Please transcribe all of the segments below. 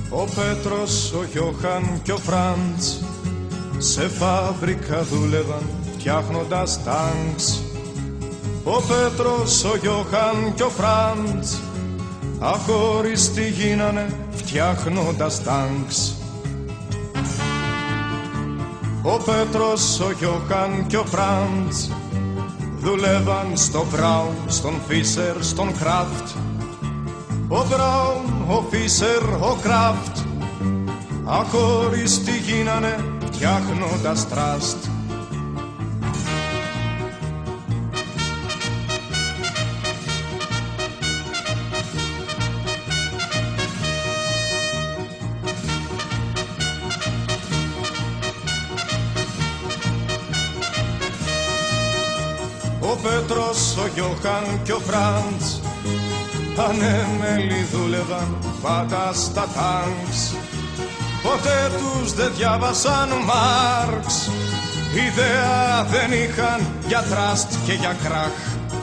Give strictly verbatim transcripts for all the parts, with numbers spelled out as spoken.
Ο Πέτρος, ο Γιώχαν και ο Φραντς σε φάμπρικα δούλευαν φτιάχνοντας τάγκς. Ο Πέτρος, ο Γιώχαν και ο Φραντς αχώριστοι γίνανε φτιάχνοντας τάγκς. Ο Πέτρος, ο Γιώχαν και ο Φραντς δουλεύαν στο Μπράουν, στον Φίσερ, στον Κράφτ. Ο Μπράουν, ο Φίσερ, ο Κράφτ αχώριστοι γίνανε φτιάχνοντας τραστ. Ο Πέτρος, ο Γιώχαν και ο Φραντς ανέμελοι δούλευαν πάντα στα τάγκς. Ποτέ τους δεν διάβασαν Μάρξ, ιδέα δεν είχαν για τραστ και για κράχ.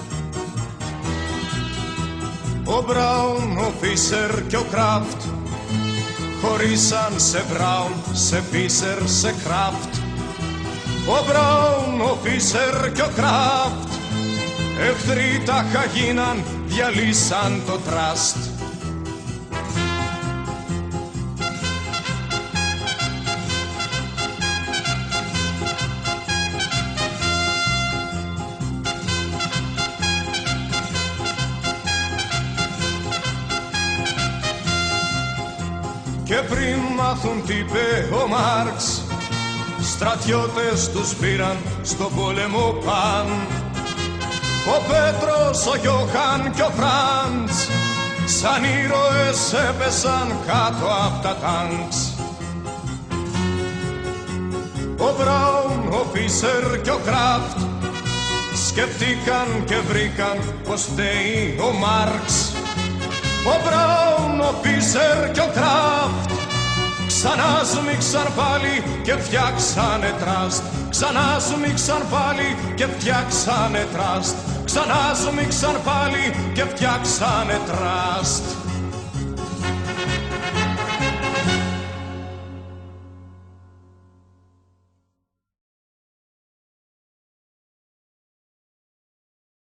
Ο Μπράουν, ο Φίσερ και ο Κράφτ χωρίσαν σε Μπράουν, σε Φίσερ, σε Κράφτ. Ο Μπράουν, ο Φίσερ και ο Κράφτ εχθροί τάχα γίναν, διαλύσαν το τραστ. Και πριν μάθουν τι είπε ο Μάρξ, στρατιώτες τους πήραν στον πόλεμο παν. Ο Πέτρος, ο Γιώχαν και ο Φραντς σαν ήρωες έπεσαν κάτω απ' τα τάγκς. Ο Μπράουν, ο Φίσερ και ο Κράφτ σκεφτήκαν και βρήκαν πως φταίει ο Μάρξ. Ο Μπράουν, ο Φίσερ και ο Κράφτ ξανά σμίξαν πάλι και φτιάξανε τραστ. Ξανά σμίξαν πάλι και φτιάξανε τραστ. Ξανά σμίξαν πάλι και φτιάξανε τραστ.